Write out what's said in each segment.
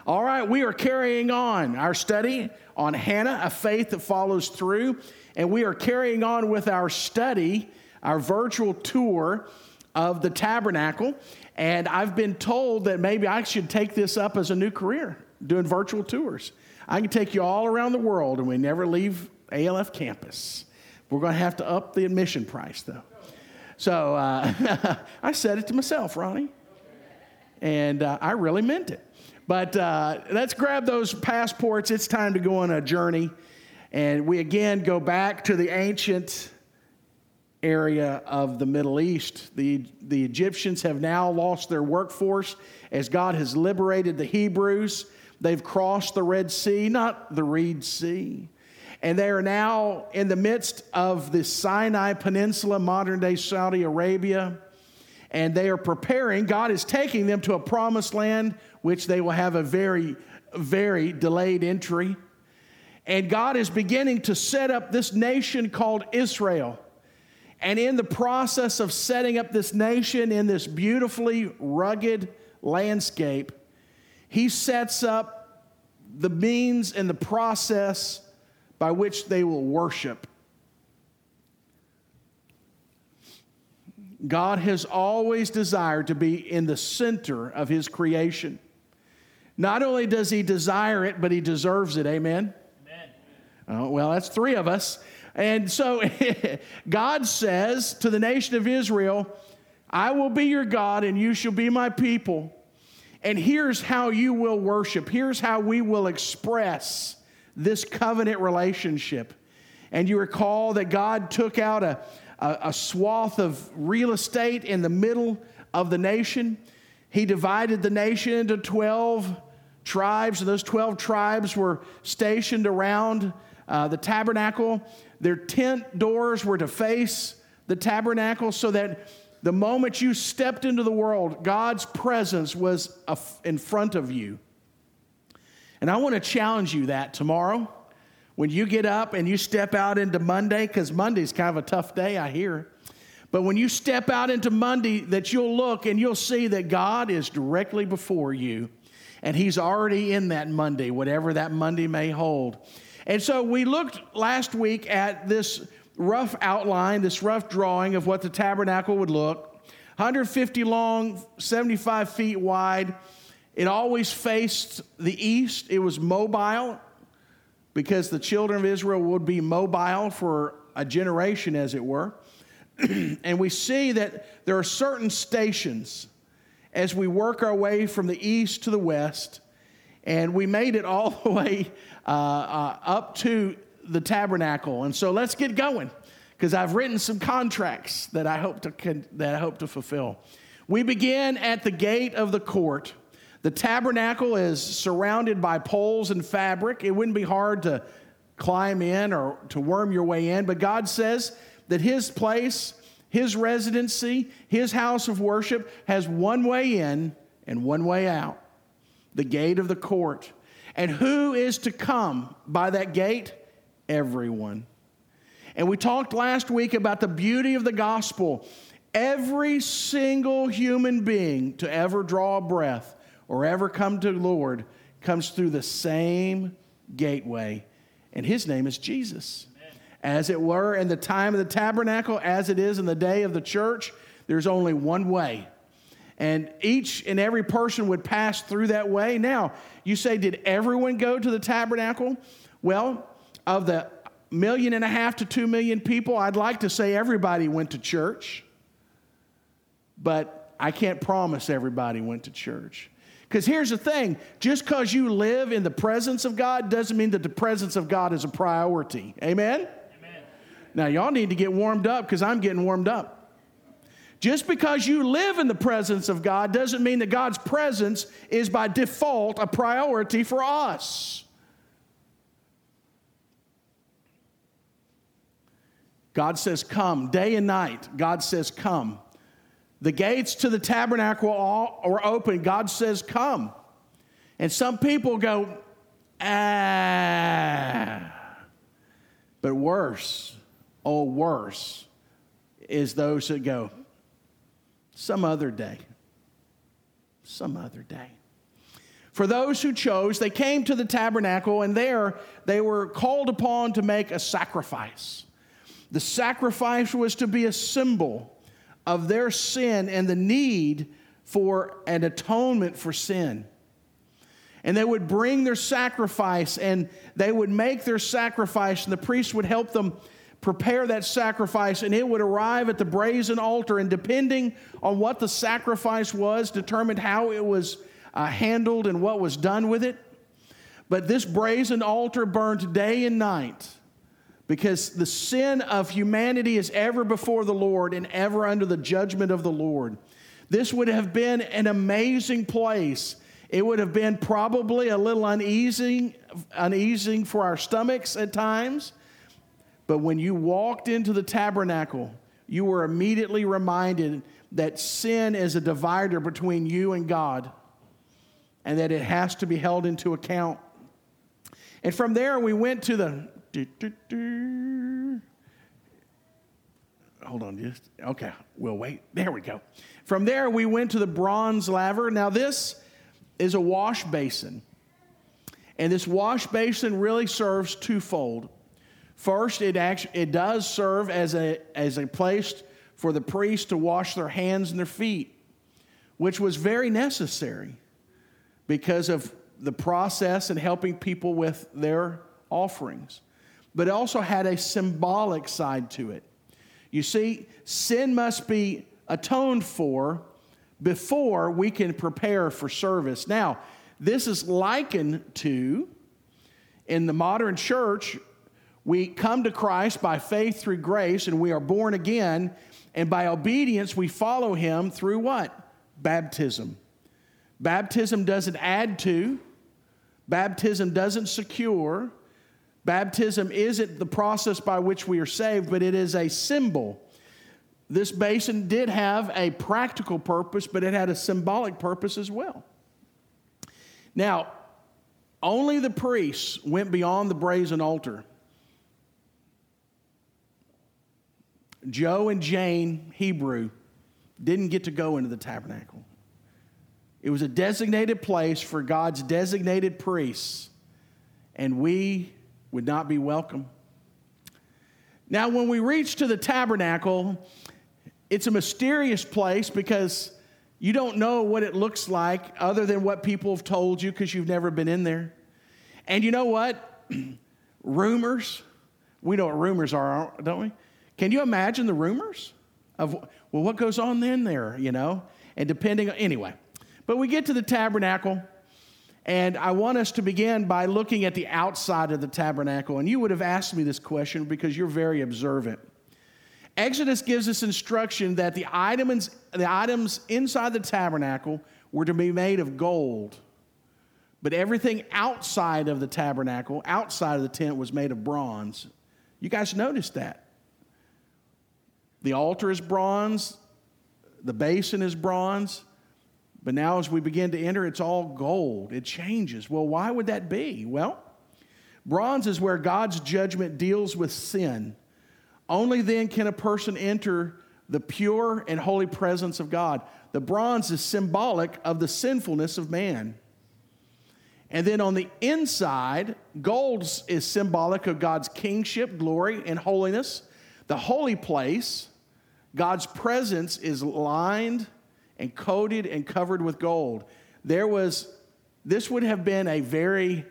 All right, we are carrying on our study on Hannah, a faith that follows through. And we are carrying on with our study, our virtual tour of the tabernacle. And I've been told that maybe I should take this up as a new career, doing virtual tours. I can take you all around the world and we never leave ALF campus. We're going to have to up the admission price, though. So I said it to myself, Ronnie. And I really meant it. But let's grab those passports. It's time to go on a journey. And we again go back to the ancient area of the Middle East. The Egyptians have now lost their workforce as God has liberated the Hebrews. They've crossed the Red Sea, not the Reed Sea. And they are now in the midst of the Sinai Peninsula, modern-day Saudi Arabia. And they are preparing. God is taking them to a promised land, which they will have a very, very delayed entry. And God is beginning to set up this nation called Israel. And in the process of setting up this nation in this beautifully rugged landscape, He sets up the means and the process by which they will worship. God has always desired to be in the center of His creation. Not only does He desire it, but He deserves it. Amen? Amen. Oh, well, that's three of us. And so God says to the nation of Israel, I will be your God and you shall be my people. And here's how you will worship. Here's how we will express this covenant relationship. And you recall that God took out a swath of real estate in the middle of the nation. He divided the nation into 12 tribes. And those 12 tribes were stationed around the tabernacle. Their tent doors were to face the tabernacle so that the moment you stepped into the world, God's presence was in front of you. And I want to challenge you that tomorrow when you get up and you step out into Monday, because Monday's kind of a tough day, I hear. But when you step out into Monday, that you'll look and you'll see that God is directly before you. And He's already in that Monday, whatever that Monday may hold. And so we looked last week at this rough outline, this rough drawing of what the tabernacle would look. 150 long, 75 feet wide. It always faced the east. It was mobile because the children of Israel would be mobile for a generation, as it were. And we see that there are certain stations as we work our way from the east to the west. And we made it all the way up to the tabernacle. And so let's get going, because I've written some contracts that I hope to fulfill. We begin at the gate of the court. The tabernacle is surrounded by poles and fabric. It wouldn't be hard to climb in or to worm your way in, but God says that His place, His residency, His house of worship has one way in and one way out, the gate of the court. And who is to come by that gate? Everyone. And we talked last week about the beauty of the gospel. Every single human being to ever draw a breath or ever come to the Lord comes through the same gateway, and His name is Jesus. Amen. As it were in the time of the tabernacle, as it is in the day of the church, there's only one way. And each and every person would pass through that way. Now, you say, did everyone go to the tabernacle? Well, of the 1.5 million to 2 million people, I'd like to say everybody went to church. But I can't promise everybody went to church. Because here's the thing, just because you live in the presence of God doesn't mean that the presence of God is a priority. Amen? Amen. Now, y'all need to get warmed up, because I'm getting warmed up. Just because you live in the presence of God doesn't mean that God's presence is by default a priority for us. God says, come. Day and night, God says, come. The gates to the tabernacle are open. God says, come. And some people go, ah. But worse, oh, worse, is those that go, some other day. Some other day. For those who chose, they came to the tabernacle, and there they were called upon to make a sacrifice. The sacrifice was to be a symbol of their sin and the need for an atonement for sin. And they would bring their sacrifice, and they would make their sacrifice, and the priest would help them prepare that sacrifice, and it would arrive at the brazen altar, and depending on what the sacrifice was, determined how it was handled and what was done with it. But this brazen altar burned day and night, because the sin of humanity is ever before the Lord and ever under the judgment of the Lord. This would have been an amazing place. It would have been probably a little uneasy for our stomachs at times. But when you walked into the tabernacle, you were immediately reminded that sin is a divider between you and God, and that it has to be held into account. And from there, we went to the... Hold on, okay, we'll wait. There we go. From there, we went to the bronze laver. Now, this is a wash basin. And this wash basin really serves twofold. First, it does serve as a place for the priest to wash their hands and their feet, which was very necessary because of the process and helping people with their offerings. But it also had a symbolic side to it. You see, sin must be atoned for before we can prepare for service. Now, this is likened to, in the modern church, we come to Christ by faith through grace, and we are born again, and by obedience we follow him through what? Baptism. Baptism doesn't add to. Baptism doesn't secure. Baptism isn't the process by which we are saved, but it is a symbol. This basin did have a practical purpose, but it had a symbolic purpose as well. Now, only the priests went beyond the brazen altar. Joe and Jane Hebrew didn't get to go into the tabernacle. It was a designated place for God's designated priests, and we would not be welcome. Now, when we reach to the tabernacle, it's a mysterious place because you don't know what it looks like other than what people have told you because you've never been in there. And you know what? Rumors. We know what rumors are, don't we? Can you imagine the rumors of, well, what goes on in there, you know? And depending on, anyway. But we get to the tabernacle, and I want us to begin by looking at the outside of the tabernacle. And you would have asked me this question because you're very observant. Exodus gives us instruction that the items inside the tabernacle were to be made of gold. But everything outside of the tabernacle, outside of the tent, was made of bronze. You guys noticed that. The altar is bronze. The basin is bronze. But now as we begin to enter, it's all gold. It changes. Well, why would that be? Well, bronze is where God's judgment deals with sin. Only then can a person enter the pure and holy presence of God. The bronze is symbolic of the sinfulness of man. And then on the inside, gold is symbolic of God's kingship, glory, and holiness. The holy place, God's presence, is lined and coated and covered with gold. This would have been a very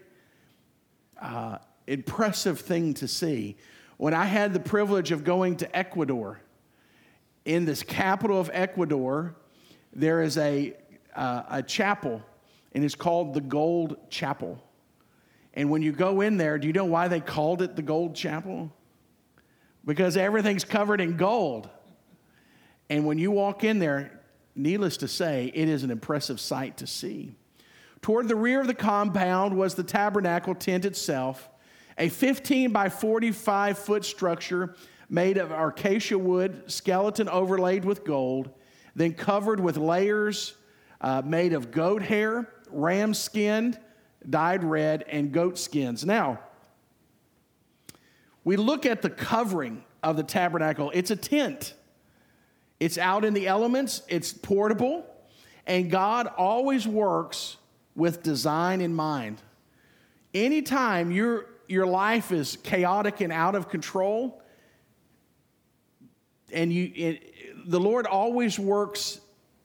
impressive thing to see. When I had the privilege of going to Ecuador, in this capital of Ecuador, there is a chapel, and it's called the Gold Chapel. And when you go in there, do you know why they called it the Gold Chapel? Because everything's covered in gold. And when you walk in there, needless to say, it is an impressive sight to see. Toward the rear of the compound was the tabernacle tent itself, a 15 by 45 foot structure made of acacia wood, skeleton overlaid with gold, then covered with layers made of goat hair, ram skin, dyed red, and goat skins. Now, we look at the covering of the tabernacle. It's a tent. It's out in the elements. It's portable. And God always works with design in mind. Anytime your life is chaotic and out of control, and the Lord always works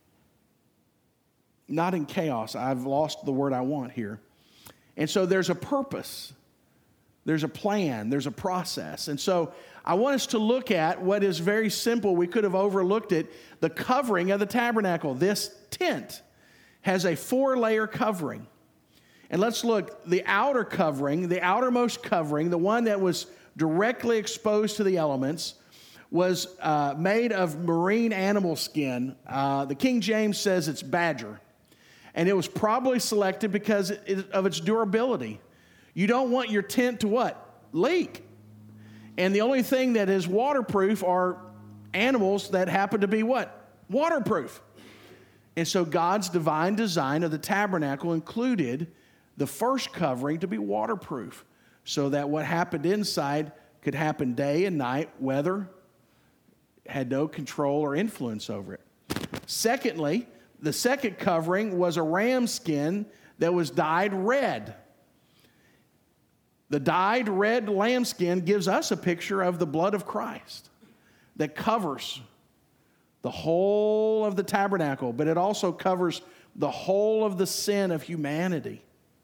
not in chaos. I've lost the word I want here. And so there's a purpose. There's a plan. There's a process. And so I want us to look at what is very simple. We could have overlooked it. The covering of the tabernacle. This tent has a 4-layer covering. And let's look. The outer covering, the outermost covering, the one that was directly exposed to the elements, was made of marine animal skin. The King James says it's badger. And it was probably selected because of its durability. You don't want your tent to what? Leak. And the only thing that is waterproof are animals that happen to be what? Waterproof. And so God's divine design of the tabernacle included the first covering to be waterproof, so that what happened inside could happen day and night, weather had no control or influence over it. Secondly, the second covering was a ram skin that was dyed red. The dyed red lambskin gives us a picture of the blood of Christ that covers the whole of the tabernacle, but it also covers the whole of the sin of humanity.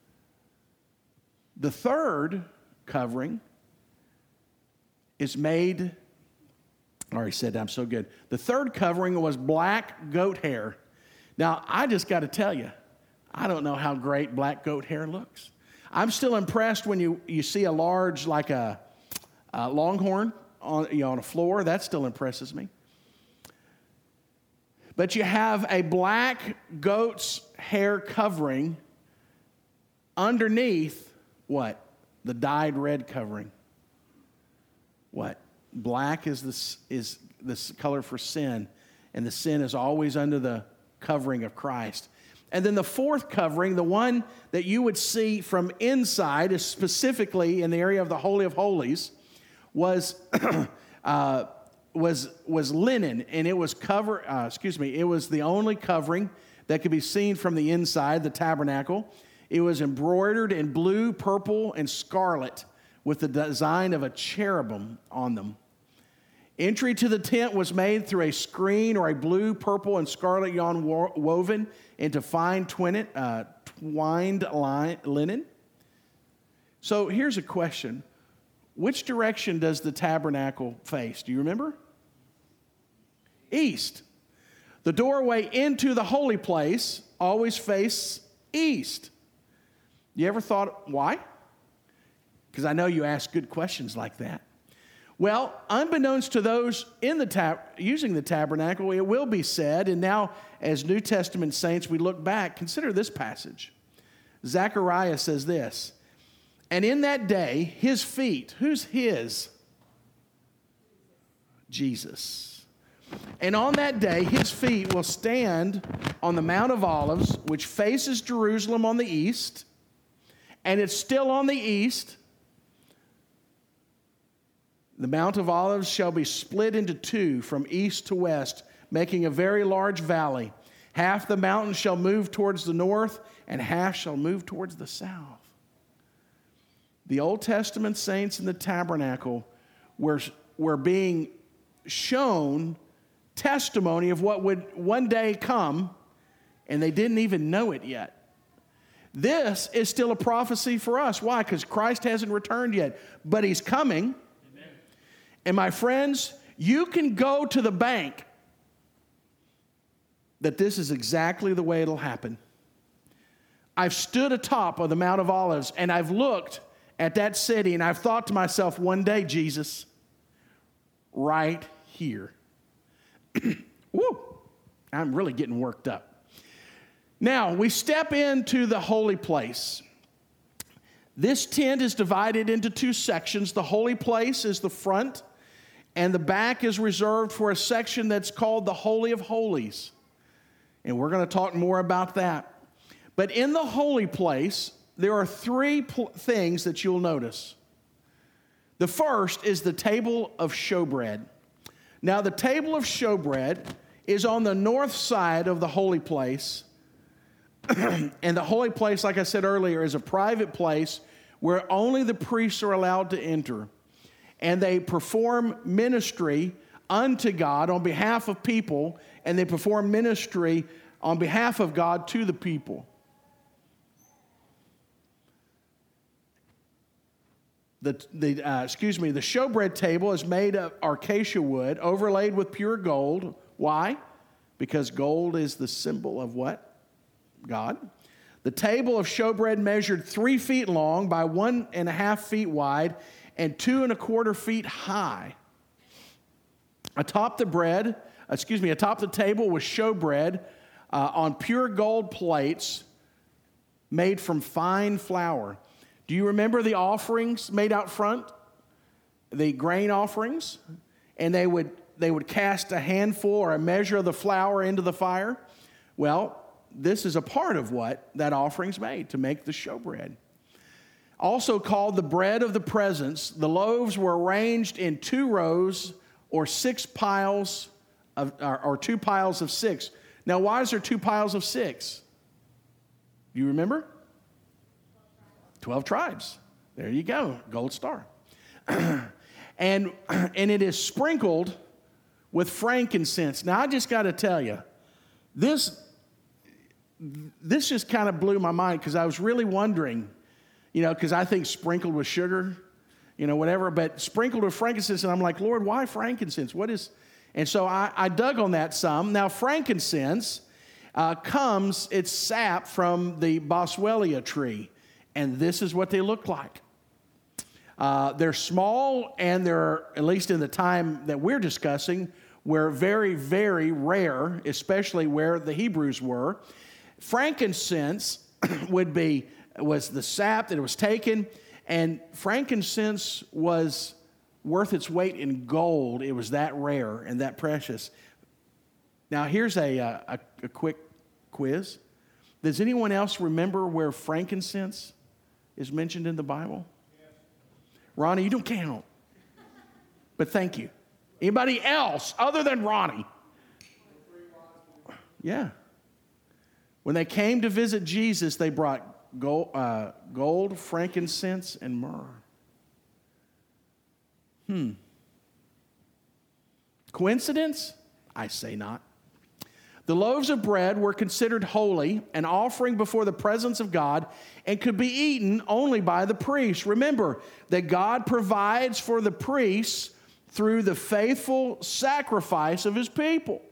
The third covering is made, I already said that, I'm so good. The third covering was black goat hair. Now, I just got to tell you, I don't know how great black goat hair looks. I'm still impressed when you see a large, like a longhorn on a floor. That still impresses me. But you have a black goat's hair covering underneath what? The dyed red covering. What? Black is this color for sin, and the sin is always under the covering of Christ. And then the fourth covering, the one that you would see from inside, is specifically in the area of the Holy of Holies, was linen, and it was it was the only covering that could be seen from the inside, the tabernacle. It was embroidered in blue, purple, and scarlet with the design of a cherubim on them. Entry to the tent was made through a screen or a blue, purple, and scarlet yarn woven into fine twined linen. So here's a question. Which direction does the tabernacle face? Do you remember? East. The doorway into the holy place always faced east. You ever thought why? Because I know you ask good questions like that. Well, unbeknownst to those in using the tabernacle, it will be said, and now as New Testament saints, we look back, consider this passage. Zechariah says this, and in that day, his feet, who's his? Jesus. And on that day, his feet will stand on the Mount of Olives, which faces Jerusalem on the east, and it's still on the east. The Mount of Olives shall be split into two from east to west, making a very large valley. Half the mountain shall move towards the north, and half shall move towards the south. The Old Testament saints in the tabernacle were being shown testimony of what would one day come, and they didn't even know it yet. This is still a prophecy for us. Why? Because Christ hasn't returned yet, but he's coming. And my friends, you can go to the bank that this is exactly the way it'll happen. I've stood atop of the Mount of Olives, and I've looked at that city, and I've thought to myself, one day, Jesus, right here. Woo! I'm really getting worked up. Now, we step into the holy place. This tent is divided into two sections. The holy place is the front, and the back is reserved for a section that's called the Holy of Holies. And we're going to talk more about that. But in the holy place, there are three things that you'll notice. The first is the table of showbread. Now, the table of showbread is on the north side of the holy place, And the holy place, like I said earlier, is a private place where only the priests are allowed to enter. And they perform ministry unto God on behalf of people, and they perform ministry on behalf of God to the people. The showbread table is made of acacia wood, overlaid with pure gold. Why? Because gold is the symbol of what? God. The table of showbread measured 3 feet long by 1.5 feet wide and 2.25 feet high. Atop the table was showbread on pure gold plates made from fine flour. Do you remember the offerings made out front? The grain offerings? And they would cast a handful or a measure of the flour into the fire. Well, this is a part of what that offering's made, to make the showbread. Also called the bread of the presence, the loaves were arranged in 2 rows or 6 piles or 2 piles of 6. Now, why is there 2 piles of 6? Do you remember? 12 tribes. There you go, gold star. And it is sprinkled with frankincense. Now, I just got to tell you, this just kind of blew my mind, because I was really wondering, because I think sprinkled with sugar, whatever, but sprinkled with frankincense, and I'm like, Lord, why frankincense? What is? And so I dug on that some. Now, frankincense it's sap from the boswellia tree, and this is what they look like. They're small, and they're, at least in the time that we're discussing, were very, very rare, especially where the Hebrews were. Frankincense was the sap that was taken, and frankincense was worth its weight in gold. It was that rare and that precious. Now, here's a quick quiz. Does anyone else remember where frankincense is mentioned in the Bible? Yes. Ronnie, you don't count. But thank you. Anybody else other than Ronnie? Yeah. When they came to visit Jesus, they brought gold, frankincense, and myrrh. Coincidence? I say not. The loaves of bread were considered holy, an offering before the presence of God, and could be eaten only by the priests. Remember that God provides for the priests through the faithful sacrifice of his people.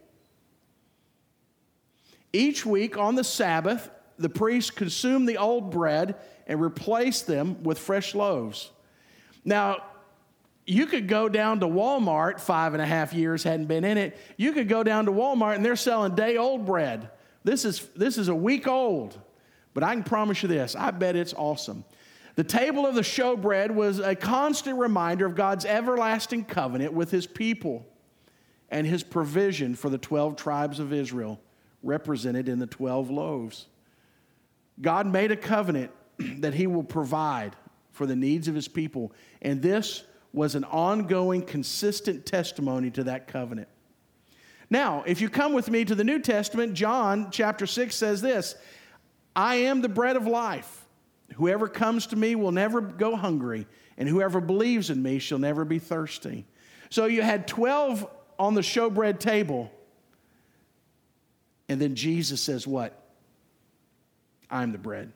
Each week on the Sabbath, the priests consumed the old bread and replaced them with fresh loaves. Now, you could go down to Walmart, 5.5 years hadn't been in it. You could go down to Walmart and they're selling day-old bread. This is a week old. But I can promise you this, I bet it's awesome. The table of the showbread was a constant reminder of God's everlasting covenant with his people and his provision for the 12 tribes of Israel, represented in the 12 loaves. God made a covenant that he will provide for the needs of his people, and this was an ongoing, consistent testimony to that covenant. Now, if you come with me to the New Testament, John chapter 6 says this, I am the bread of life. Whoever comes to me will never go hungry, and whoever believes in me shall never be thirsty. So you had 12 on the showbread table, and then Jesus says what? I'm the bread.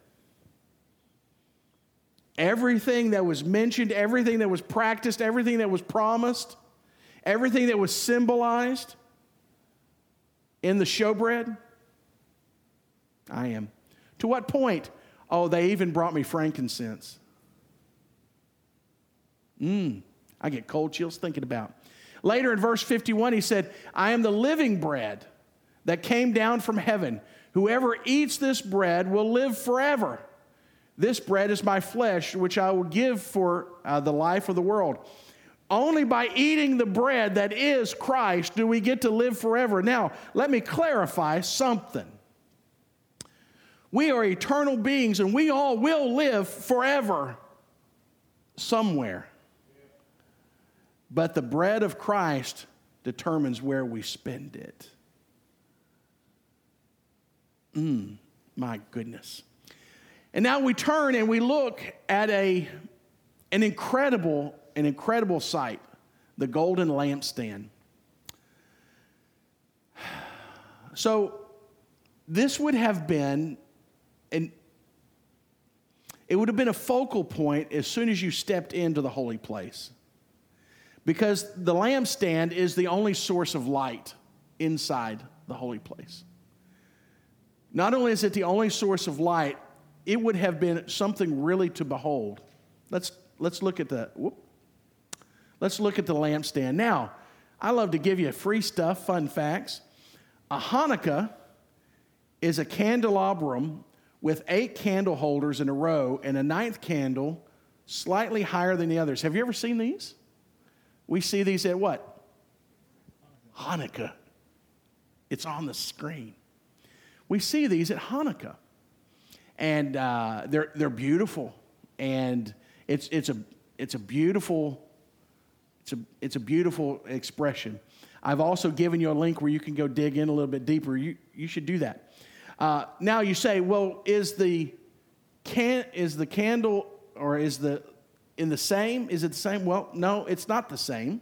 Everything that was mentioned, everything that was practiced, everything that was promised, everything that was symbolized in the showbread, I am. To what point? Oh, they even brought me frankincense. I get cold chills thinking about. Later in verse 51, he said, I am the living bread that came down from heaven. Whoever eats this bread will live forever. This bread is my flesh, which I will give for the life of the world. Only by eating the bread that is Christ do we get to live forever. Now, let me clarify something. We are eternal beings, and we all will live forever somewhere. But the bread of Christ determines where we spend it. My goodness. And now we turn and we look at an incredible sight, the golden lampstand. So this would have been it would have been a focal point as soon as you stepped into the holy place. Because the lampstand is the only source of light inside the holy place. Not only is it the only source of light, it would have been something really to behold. Let's look at the lampstand. Now, I love to give you free stuff, fun facts. A Hanukkah is a candelabrum with 8 candle holders in a row and a 9th candle slightly higher than the others. Have you ever seen these? We see these at what? Hanukkah. It's on the screen. We see these at Hanukkah. And they're beautiful. And it's a beautiful expression. I've also given you a link where you can go dig in a little bit deeper. You should do that. Now you say, well, is the candle or is the same? Is it the same? Well, no, it's not the same.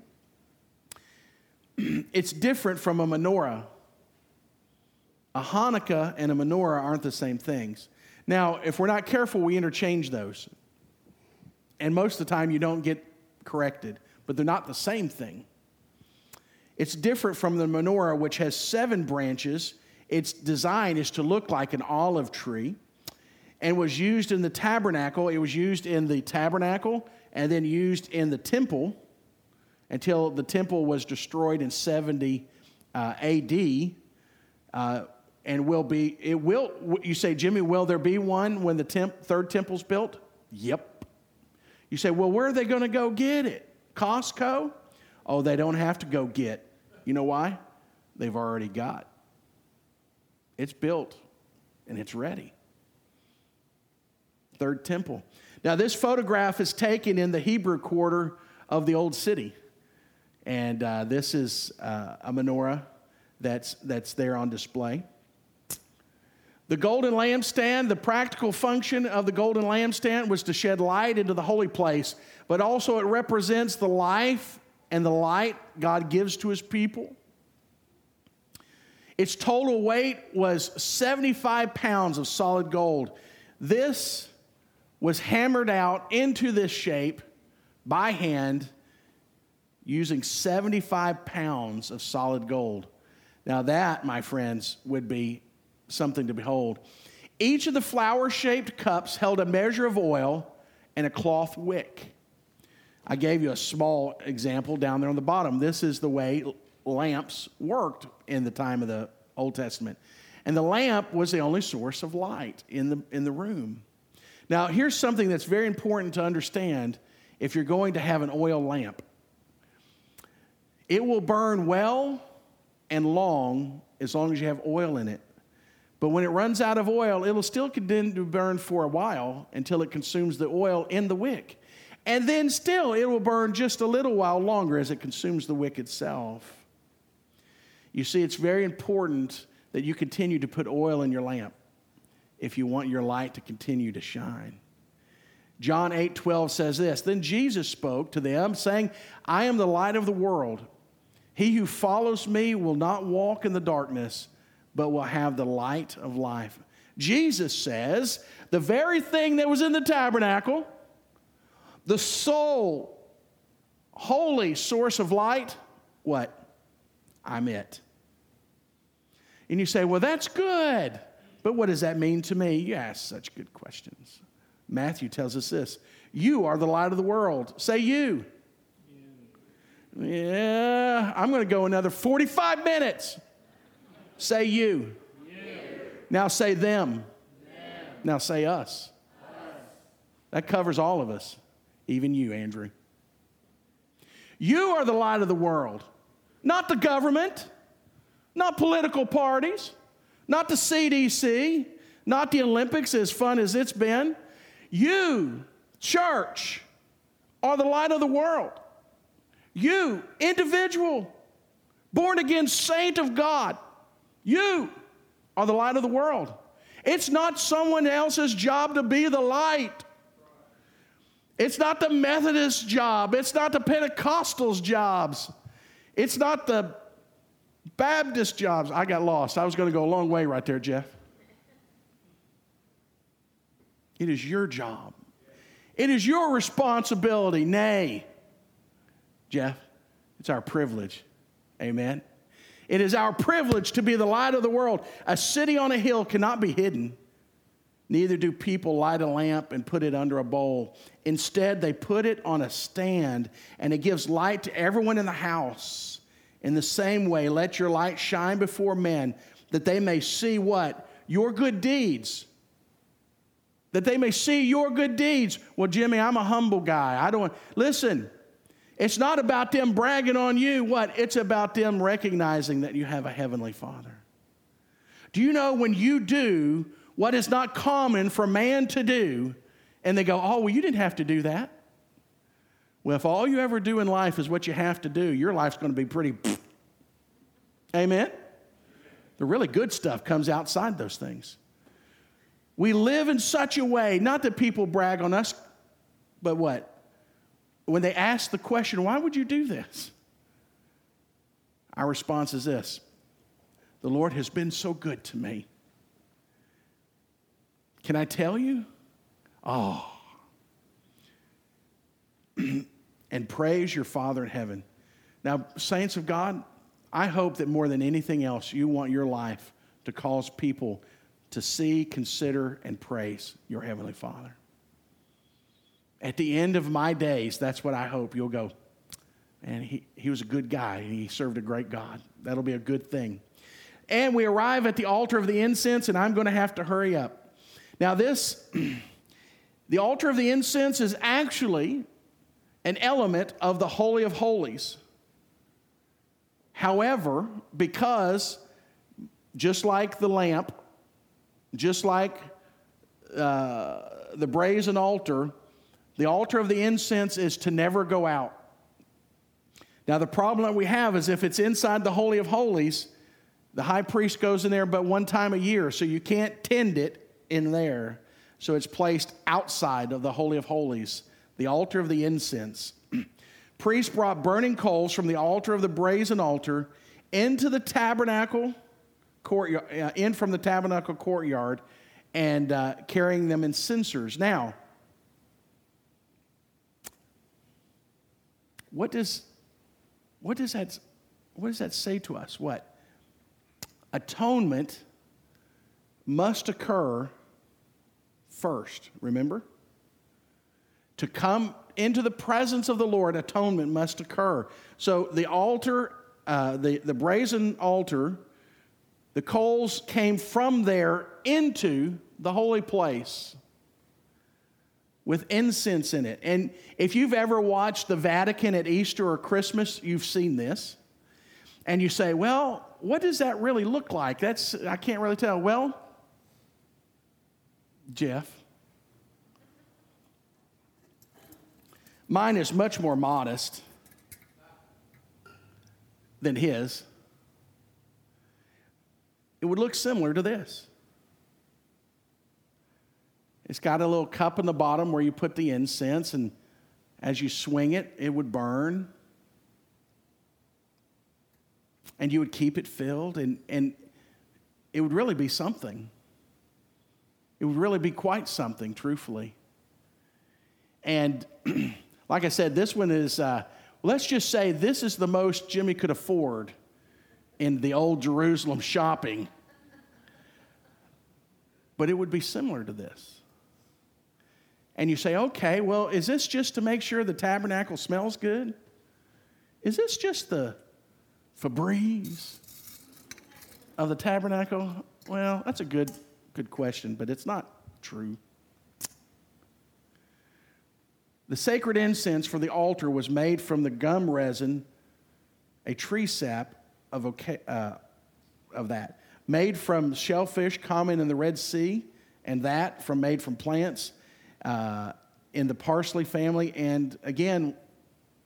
It's different from a menorah. A Hanukkah and a menorah aren't the same things. Now, if we're not careful, we interchange those. And most of the time you don't get corrected, but they're not the same thing. It's different from the menorah, which has 7 branches. Its design is to look like an olive tree and was used in the tabernacle. It was used in the tabernacle and then used in the temple until the temple was destroyed in 70 A.D. You say, Jimmy, will there be one when the third temple's built? Yep. You say, well, where are they going to go get it? Costco? Oh, they don't have to go get. You know why? They've already got. It's built and it's ready. Third temple. Now, this photograph is taken in the Hebrew quarter of the old city. And this is a menorah that's there on display. The golden lampstand, the practical function of the golden lampstand was to shed light into the holy place, but also it represents the life and the light God gives to his people. Its total weight was 75 pounds of solid gold. This was hammered out into this shape by hand using 75 pounds of solid gold. Now that, my friends, would be something to behold. Each of the flower-shaped cups held a measure of oil and a cloth wick. I gave you a small example down there on the bottom. This is the way lamps worked in the time of the Old Testament. And the lamp was the only source of light in the room. Now, here's something that's very important to understand if you're going to have an oil lamp. It will burn well and long as you have oil in it. But when it runs out of oil, it'll still continue to burn for a while until it consumes the oil in the wick. And then still, it will burn just a little while longer as it consumes the wick itself. You see, it's very important that you continue to put oil in your lamp if you want your light to continue to shine. John 8:12 says this, "Then Jesus spoke to them, saying, I am the light of the world. He who follows me will not walk in the darkness, but will have the light of life." Jesus says the very thing that was in the tabernacle, the sole, holy source of light, what? I'm it. And you say, well, that's good. But what does that mean to me? You ask such good questions. Matthew tells us this. You are the light of the world. Say you. Yeah, I'm going to go another 45 minutes. Say you. Now say them. Now say us. That covers all of us, even you, Andrew. You are the light of the world, not the government, not political parties, not the CDC, not the Olympics, as fun as it's been. You, church, are the light of the world. You, individual, born-again saint of God, you are the light of the world. It's not someone else's job to be the light. It's not the Methodist job. It's not the Pentecostals' jobs. It's not the Baptist jobs. I got lost. I was going to go a long way right there, Jeff. It is your job. It is your responsibility. Nay, Jeff, it's our privilege. Amen. It is our privilege to be the light of the world. A city on a hill cannot be hidden. Neither do people light a lamp and put it under a bowl. Instead, they put it on a stand, and it gives light to everyone in the house. In the same way, let your light shine before men, that they may see what? Your good deeds. That they may see your good deeds. Well, Jimmy, I'm a humble guy. Listen, it's not about them bragging on you. What? It's about them recognizing that you have a heavenly Father. Do you know when you do what is not common for man to do, and they go, oh, well, you didn't have to do that. Well, if all you ever do in life is what you have to do, your life's going to be pretty. Amen? The really good stuff comes outside those things. We live in such a way, not that people brag on us, but what? When they ask the question, why would you do this? Our response is this: the Lord has been so good to me. Can I tell you? Oh. And praise your Father in heaven. Now, saints of God, I hope that more than anything else, you want your life to cause people to see, consider, and praise your Heavenly Father. At the end of my days, that's what I hope. You'll go, man, he was a good guy. He served a great God. That'll be a good thing. And we arrive at the altar of the incense, and I'm going to have to hurry up. Now the altar of the incense is actually an element of the Holy of Holies. However, because just like the lamp, just like the brazen altar, the altar of the incense is to never go out. Now the problem that we have is if it's inside the Holy of Holies, the high priest goes in there but one time a year, so you can't tend it in there. So it's placed outside of the Holy of Holies, the altar of the incense. Priests brought burning coals from the altar of the brazen altar into the tabernacle courtyard, in from the tabernacle courtyard, and carrying them in censers. Now, what does that say to us? What? Atonement must occur first, remember? To come into the presence of the Lord, atonement must occur. So the altar, the brazen altar, the coals came from there into the holy place with incense in it. And if you've ever watched the Vatican at Easter or Christmas, you've seen this. And you say, well, what does that really look like? I can't really tell. Well, Jeff, mine is much more modest than his. It would look similar to this. It's got a little cup in the bottom where you put the incense, and as you swing it, it would burn. And you would keep it filled, and it would really be something. It would really be quite something, truthfully. And like I said, this one is, let's just say this is the most Jimmy could afford in the old Jerusalem shopping. But it would be similar to this. And you say, okay, well, is this just to make sure the tabernacle smells good? Is this just the Febreze of the tabernacle? Well, that's a good question, but it's not true. The sacred incense for the altar was made from the gum resin, a tree sap of that, made from shellfish common in the Red Sea, and that made from plants in the parsley family, and again,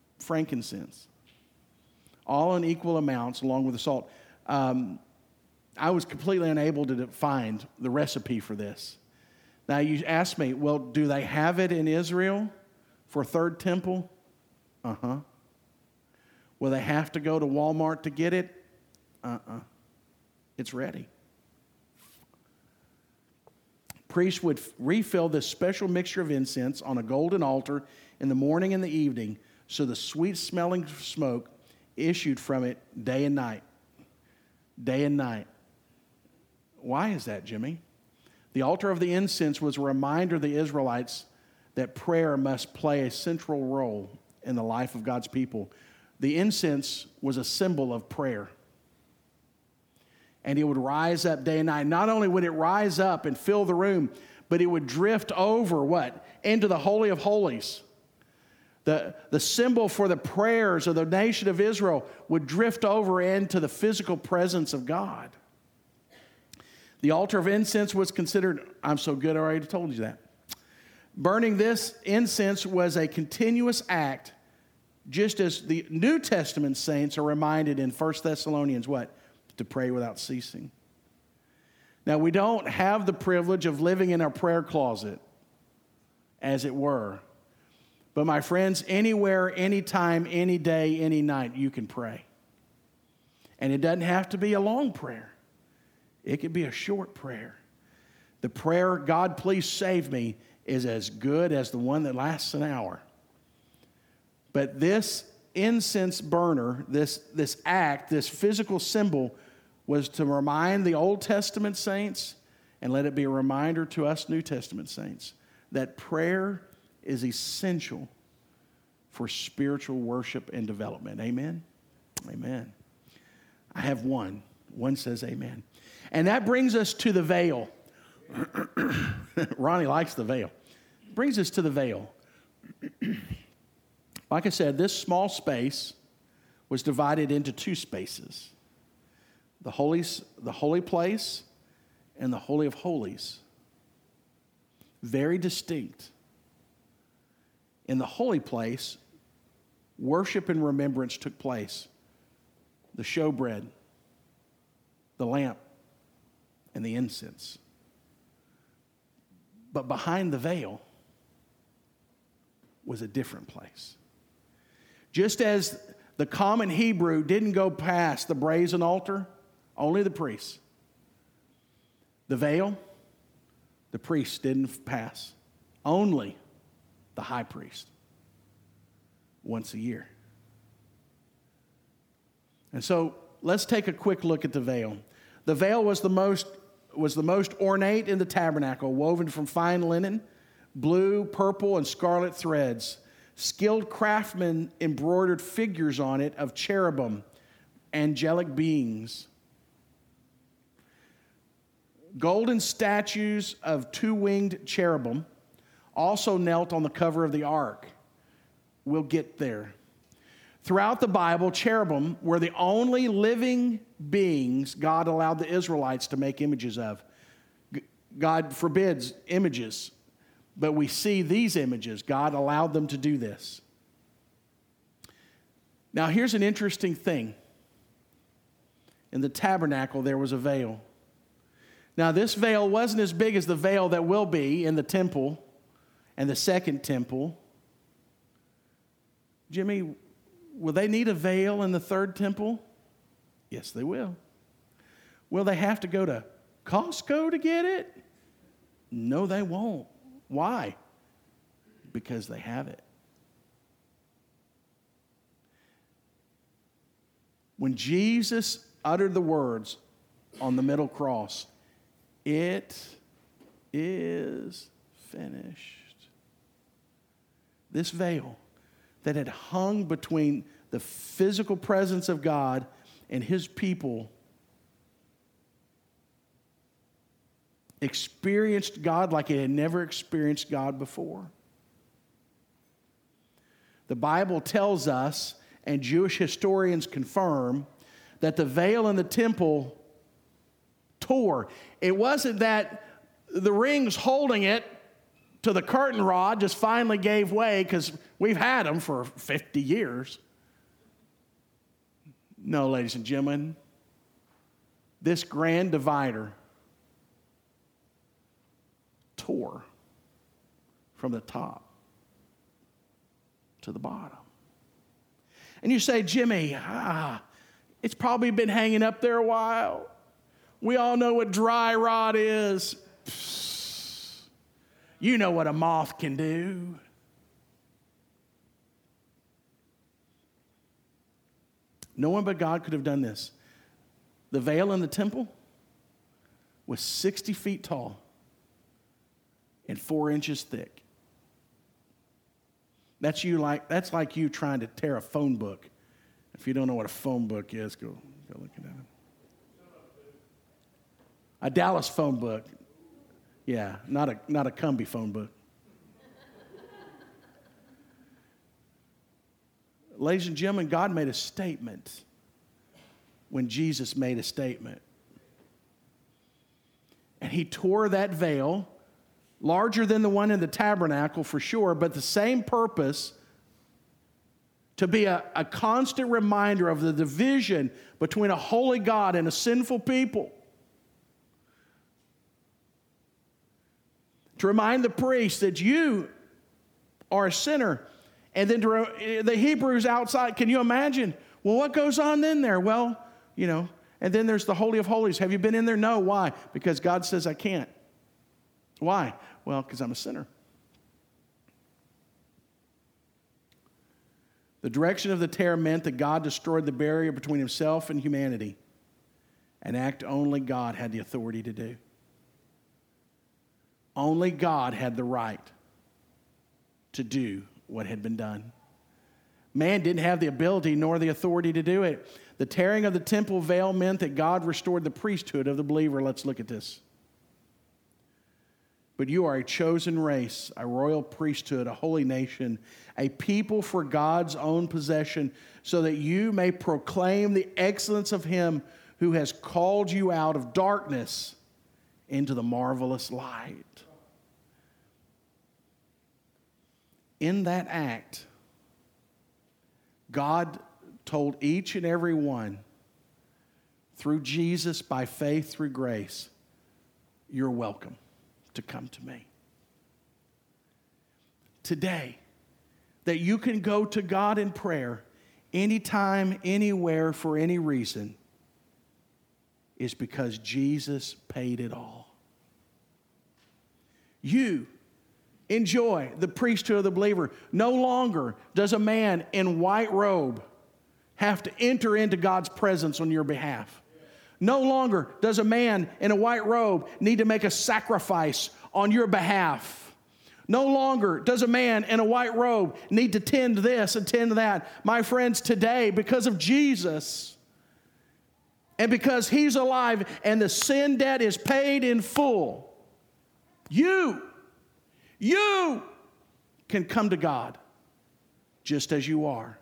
frankincense. All in equal amounts along with the salt. I was completely unable to find the recipe for this. Now, you ask me, well, do they have it in Israel for third temple? Uh-huh. Will they have to go to Walmart to get it? Uh-uh. It's ready. Priests would refill this special mixture of incense on a golden altar in the morning and the evening, so the sweet-smelling smoke issued from it day and night. Day and night. Why is that, Jimmy? The altar of the incense was a reminder to the Israelites that prayer must play a central role in the life of God's people. The incense was a symbol of prayer. And it would rise up day and night. Not only would it rise up and fill the room, but it would drift over what? Into the Holy of Holies. The symbol for the prayers of the nation of Israel would drift over into the physical presence of God. The altar of incense was considered, I'm so good I already told you that. Burning this incense was a continuous act, just as the New Testament saints are reminded in 1 Thessalonians what? To pray without ceasing. Now, we don't have the privilege of living in our prayer closet, as it were. But my friends, anywhere, anytime, any day, any night, you can pray. And it doesn't have to be a long prayer. It could be a short prayer. The prayer, God, please save me, is as good as the one that lasts an hour. But this incense burner, this act, this physical symbol, was to remind the Old Testament saints, and let it be a reminder to us New Testament saints, that prayer is essential for spiritual worship and development. Amen? Amen. I have one. One says amen. And that brings us to the veil. Ronnie likes the veil. Brings us to the veil. Like I said, this small space was divided into two spaces. The holy place and the Holy of Holies. Very distinct. In the holy place, worship and remembrance took place. The showbread, the lamp, and the incense. But behind the veil was a different place. Just as the common Hebrew didn't go past the brazen altar, only the priests. The veil, the priests didn't pass. Only the high priest. Once a year. And so let's take a quick look at the veil. The veil was the most ornate in the tabernacle, woven from fine linen, blue, purple, and scarlet threads. Skilled craftsmen embroidered figures on it of cherubim, angelic beings. Golden statues of two-winged cherubim also knelt on the cover of the ark. We'll get there. Throughout the Bible, cherubim were the only living beings God allowed the Israelites to make images of. God forbids images, but we see these images. God allowed them to do this. Now, here's an interesting thing. In the tabernacle, there was a veil. Now, this veil wasn't as big as the veil that will be in the temple and the second temple. Jimmy, will they need a veil in the third temple? Yes, they will. Will they have to go to Costco to get it? No, they won't. Why? Because they have it. When Jesus uttered the words on the middle cross, "It is finished," this veil that had hung between the physical presence of God and his people experienced God like it had never experienced God before. The Bible tells us, and Jewish historians confirm, that the veil in the temple tore. It wasn't that the rings holding it to the curtain rod just finally gave way because we've had them for 50 years. No, ladies and gentlemen, this grand divider tore from the top to the bottom. And you say, Jimmy, it's probably been hanging up there a while. We all know what dry rot is. Psst. You know what a moth can do. No one but God could have done this. The veil in the temple was 60 feet tall and 4 inches thick. That's like you trying to tear a phone book. If you don't know what a phone book is, go look at it. A Dallas phone book. Yeah, not a Cumbie phone book. Ladies and gentlemen, God made a statement when Jesus made a statement. And he tore that veil, larger than the one in the tabernacle for sure, but the same purpose, to be a constant reminder of the division between a holy God and a sinful people. To remind the priest that you are a sinner. And then the Hebrews outside, can you imagine? Well, what goes on in there? Well, and then there's the Holy of Holies. Have you been in there? No. Why? Because God says I can't. Why? Well, because I'm a sinner. The direction of the tear meant that God destroyed the barrier between himself and humanity, an act only God had the authority to do. Only God had the right to do what had been done. Man didn't have the ability nor the authority to do it. The tearing of the temple veil meant that God restored the priesthood of the believer. Let's look at this. But you are a chosen race, a royal priesthood, a holy nation, a people for God's own possession, so that you may proclaim the excellence of him who has called you out of darkness into the marvelous light. In that act, God told each and every one, through Jesus, by faith, through grace, you're welcome to come to me. Today, that you can go to God in prayer anytime, anywhere, for any reason, is because Jesus paid it all. You enjoy the priesthood of the believer. No longer does a man in white robe have to enter into God's presence on your behalf. No longer does a man in a white robe need to make a sacrifice on your behalf. No longer does a man in a white robe need to tend this and tend that. My friends, today, because of Jesus, and because he's alive and the sin debt is paid in full, you can come to God just as you are.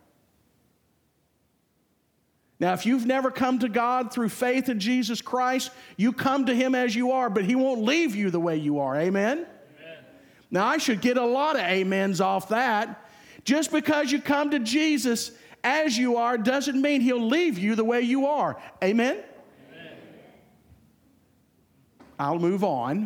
Now, if you've never come to God through faith in Jesus Christ, you come to him as you are, but he won't leave you the way you are. Amen? Amen. Now, I should get a lot of amens off that. Just because you come to Jesus as you are doesn't mean he'll leave you the way you are. Amen? Amen. I'll move on.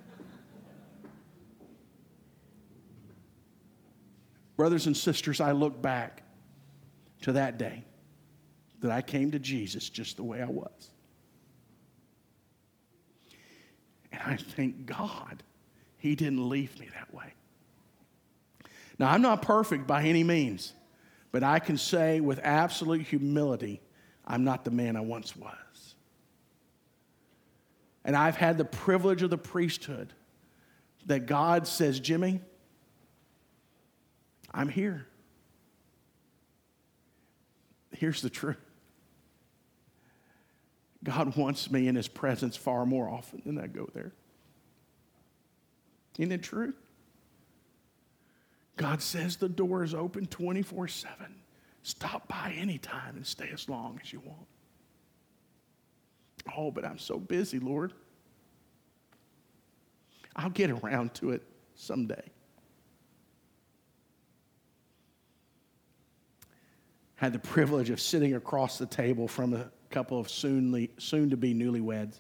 Brothers and sisters, I look back to that day that I came to Jesus just the way I was. And I thank God he didn't leave me that way. Now, I'm not perfect by any means, but I can say with absolute humility, I'm not the man I once was. And I've had the privilege of the priesthood that God says, Jimmy, I'm here. Here's the truth. God wants me in his presence far more often than I go there. Isn't it true? God says the door is open 24/7. Stop by anytime and stay as long as you want. Oh, but I'm so busy, Lord. I'll get around to it someday. Had the privilege of sitting across the table from a couple of soon-to-be newlyweds.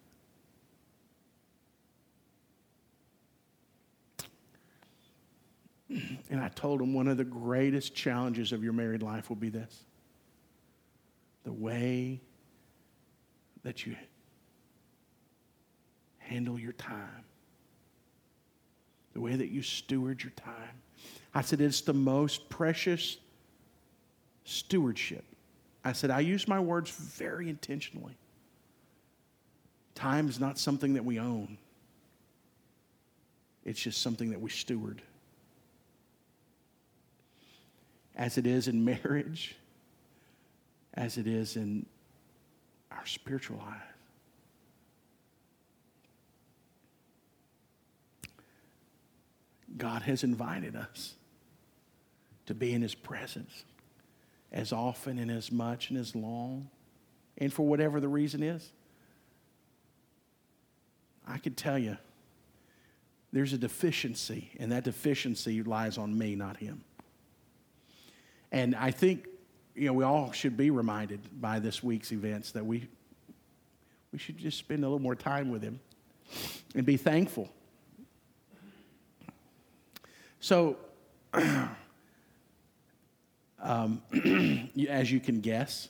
And I told them one of the greatest challenges of your married life will be this: the way that you handle your time, the way that you steward your time. I said, it's the most precious stewardship. I said, I use my words very intentionally. Time is not something that we own. It's just something that we steward. As it is in marriage, as it is in our spiritual life. God has invited us to be in His presence as often and as much and as long, and for whatever the reason is. I can tell you, there's a deficiency, and that deficiency lies on me, not Him. And I think, we all should be reminded by this week's events that we should just spend a little more time with Him and be thankful. So, as you can guess,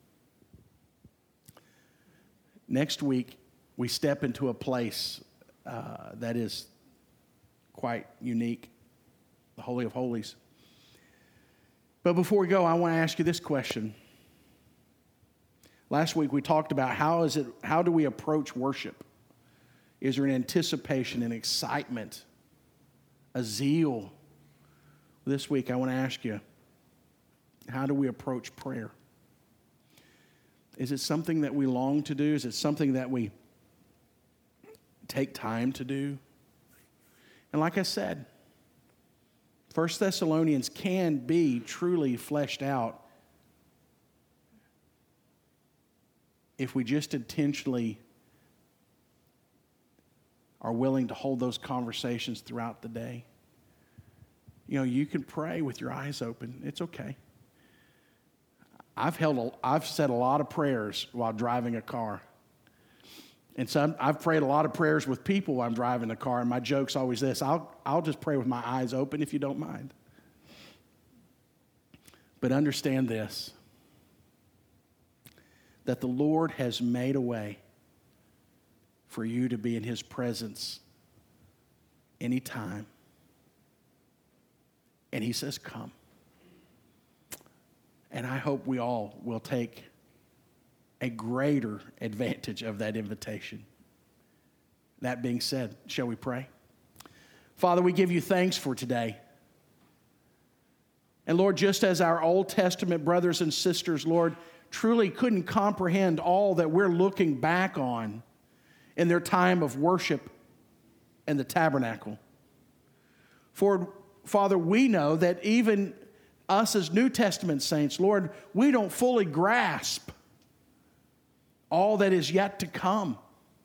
next week we step into a place that is quite unique, the Holy of Holies. But before we go, I want to ask you this question. Last week we talked about how do we approach worship? Is there an anticipation, an excitement, a zeal? This week I want to ask you, how do we approach prayer? Is it something that we long to do? Is it something that we take time to do? And like I said, 1 Thessalonians can be truly fleshed out if we just intentionally are willing to hold those conversations throughout the day. You can pray with your eyes open. It's okay. I've said a lot of prayers while driving a car. And so I've prayed a lot of prayers with people while I'm driving a car, and my joke's always this: I'll just pray with my eyes open if you don't mind. But understand this, that the Lord has made a way for you to be in His presence anytime. And He says, come. And I hope we all will take a greater advantage of that invitation. That being said, shall we pray? Father, we give you thanks for today. And Lord, just as our Old Testament brothers and sisters, Lord, truly couldn't comprehend all that we're looking back on in their time of worship in the tabernacle. For Father, we know that even us as New Testament saints, Lord, we don't fully grasp all that is yet to come.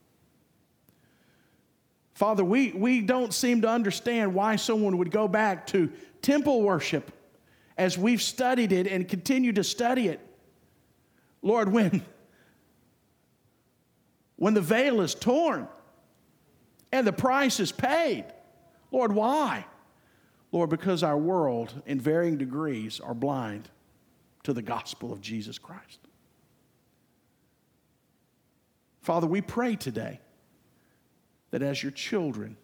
Father, we don't seem to understand why someone would go back to temple worship as we've studied it and continue to study it. Lord, when the veil is torn and the price is paid, Lord, why? Lord, because our world in varying degrees are blind to the gospel of Jesus Christ. Father, we pray today that as your children,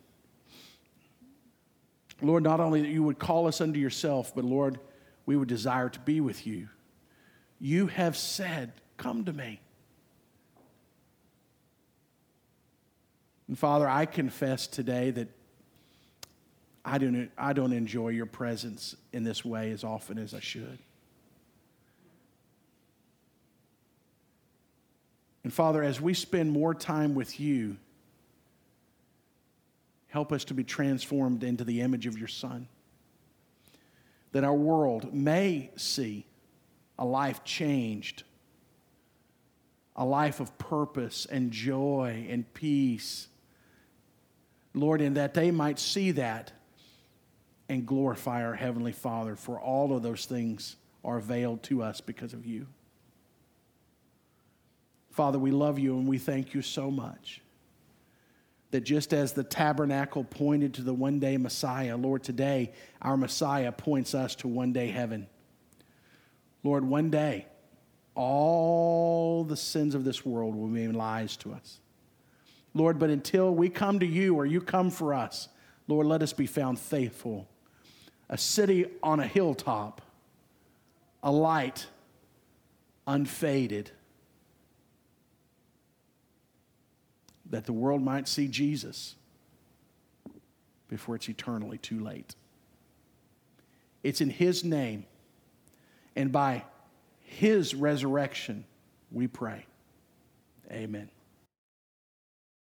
Lord, not only that you would call us unto yourself, but Lord, we would desire to be with you. You have said, come to me. And Father, I confess today that I don't enjoy your presence in this way as often as I should. And Father, as we spend more time with you, help us to be transformed into the image of your Son, that our world may see a life changed, a life of purpose and joy and peace, Lord, and that they might see that and glorify our Heavenly Father, for all of those things are availed to us because of you. Father, we love you and we thank you so much that just as the tabernacle pointed to the one-day Messiah, Lord, today our Messiah points us to one-day heaven. Lord, one day, all the sins of this world will be lies to us. Lord, but until we come to you or you come for us, Lord, let us be found faithful. A city on a hilltop, a light unfaded, that the world might see Jesus before it's eternally too late. It's in his name and by his resurrection we pray. Amen.